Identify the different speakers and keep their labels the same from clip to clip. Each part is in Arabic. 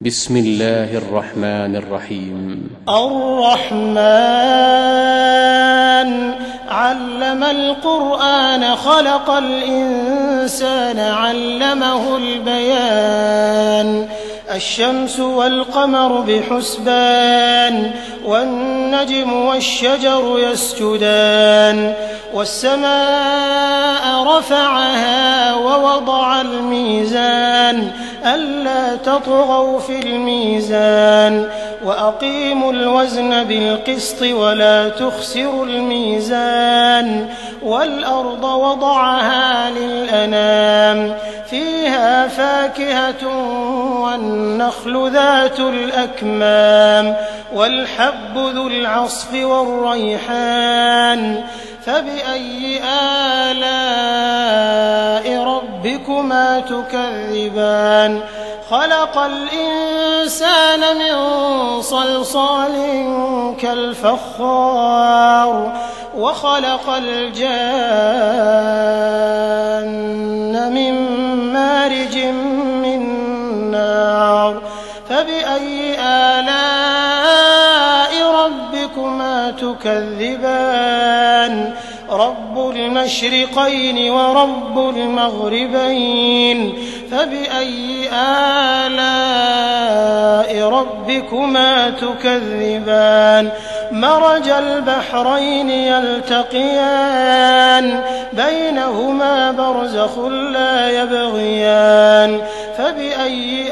Speaker 1: بسم الله الرحمن الرحيم.
Speaker 2: الرحمن علم القرآن خلق الإنسان علمه البيان. الشمس والقمر بحسبان والنجم والشجر يسجدان والسماء رفعها ووضع الميزان ألا تطغوا في الميزان وأقيموا الوزن بالقسط ولا تخسروا الميزان والأرض وضعها للأنام فيها فاكهة والنخل ذات الأكمام والحب ذو العصف والريحان فبأي آلاء ربكما تكذبان. خلق الإنسان من صلصال كالفخار وخلق الجان من مارج من نار فبأي آلاء ربكما تكذبان. رب المشرقين ورب المغربين فبأي آلاء ربكما تكذبان. مرج البحرين يلتقيان بينهما برزخ لا يبغيان فبأي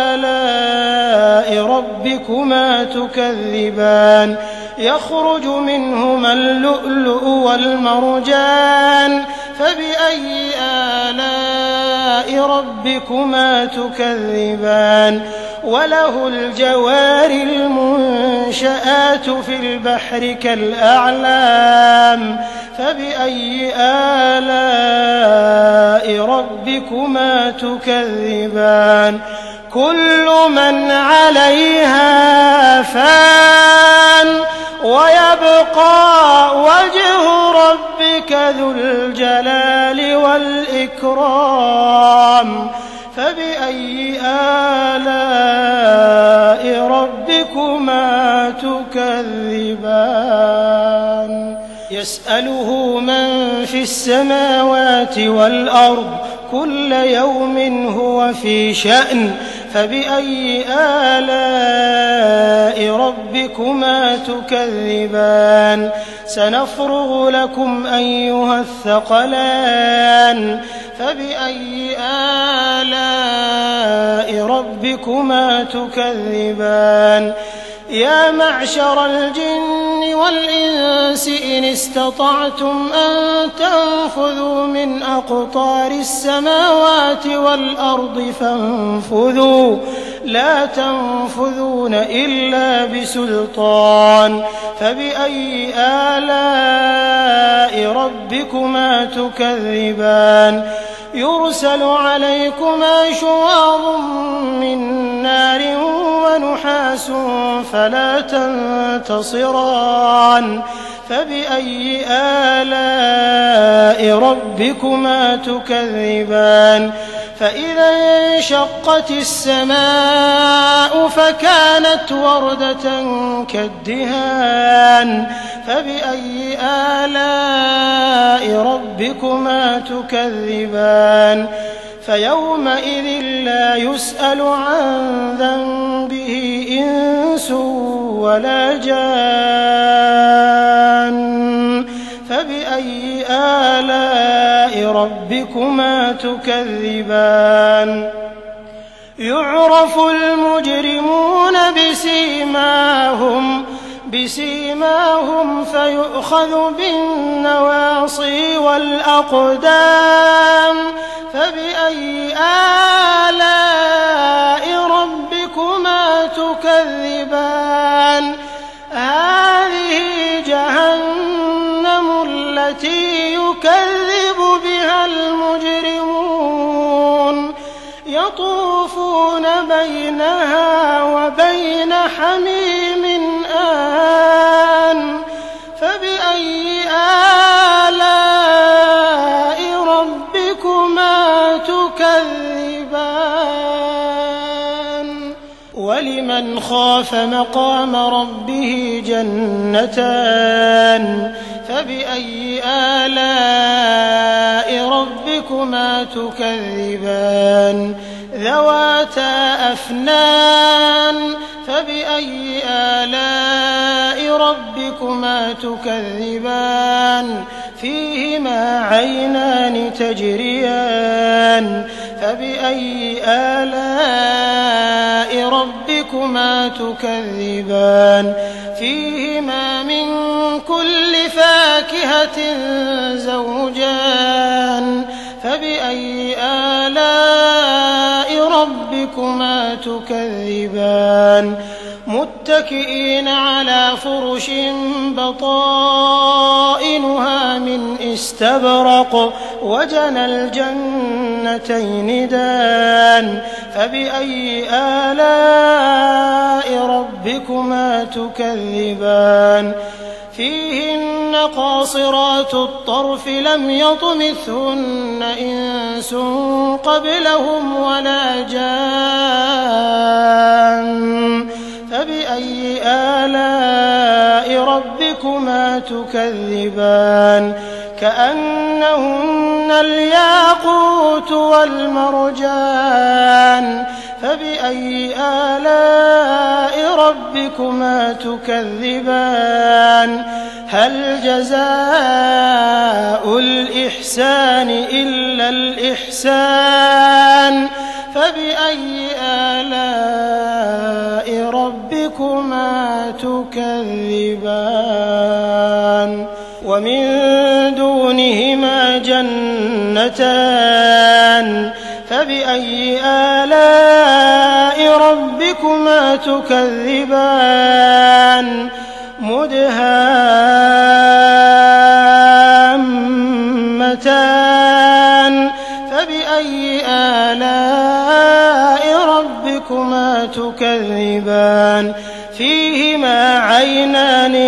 Speaker 2: آلاء ربكما تكذبان. يخرج منهما اللؤلؤ والمرجان فبأي آلاء ربكما تكذبان. وله الجوار المنشآت في البحر كالأعلام فبأي آلاء ربكما تكذبان. كل من عليها فان ويبقى وجه ربك ذو الجلال والإكرام فبأي آلاء ربكما تكذبان. يسأله من في السماوات والأرض كل يوم هو في شأن فبأي آلاء ربكما تكذبان. سنفرغ لكم أيها الثقلان فبأي آلاء ربكما تكذبان. يا معشر الجن والإنس إن استطعتم أن تنفذوا من أقطار السماوات والأرض فانفذوا لا تنفذون إلا بسلطان فبأي آلاء ربكما تكذبان. يرسل عليكما شواظ من نار ونحاس فلا تنتصران فبأي آلاء ربكما تكذبان. فإذا انشقت السماء فكانت وردة كالدهان فبأي آلاء ربكما تكذبان. فيومئذ لا يسأل عن ذنبه إنس ولا جان فبأي آلاء ربكما تكذبان. يعرف المجرمون بسيماهم فيؤخذ بالنواصي والأقدام فبأي آلاء ربكما تكذبان. هذه جهنم التي يكذب بها المجرمون يطوفون بينها وبين حميم آن فبأي آلاء ربكما تكذبان. ولمن خاف مقام ربه جنتان فبأي آلاء ربكما تكذبان ذواتا أفنان فبأي آلاء ربكما تكذبان فيهما عينان تجريان فبأي آلاء ربكما تكذبان فيهما من كل فاكهة زوجان فبأي آلاء ربكما تكذبان متكئين على فرش بطائنها من استبرق وجنى الجنتين دان فبأي آلاء ربكما تكذبان فيهن قاصرات الطرف لم يطمثهن إنس قبلهم ولا جان فبأي آلاء ربكما تكذبان كأنهن الياقوت والمرجان فبأي آلاء ربكما تكذبان هل جزاء الإحسان إلا الإحسان فبأي آلاء ربكما تكذبان ومن دونهما جنتان فبأي آلاء ربكما تكذبان مدهامتان فبأي آلاء ربكما تكذبان فيهما عينان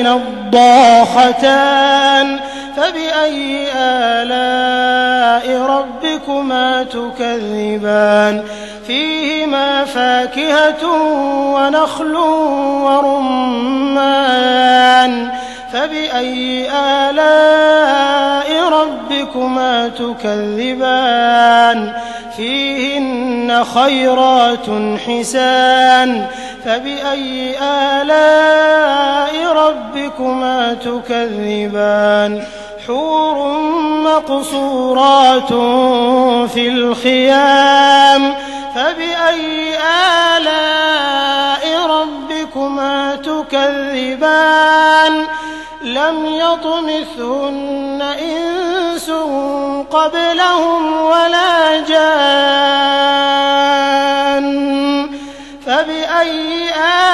Speaker 2: نضاختان فبأي آلاء ربكما تكذبان فيهما فاكهة ونخل ورمان فبأي آلاء ربكما تكذبان فيهن خيرات حسان فبأي آلاء ربكما تكذبان حور مقصورات في الخيام فبأي آلاء ربكما تكذبان لم يطمثهن إنس قبلهم ولا جان فبأي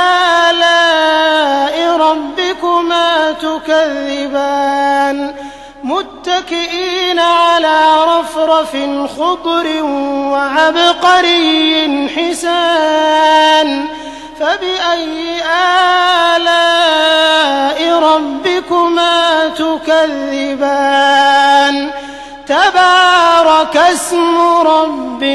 Speaker 2: آلاء ربكما تكذبان متكئين على رفرف خضر وعبقري حسان فبأي آلاء ربكما تكذبان تبارك اسم ربك ذي الجلال والإكرام.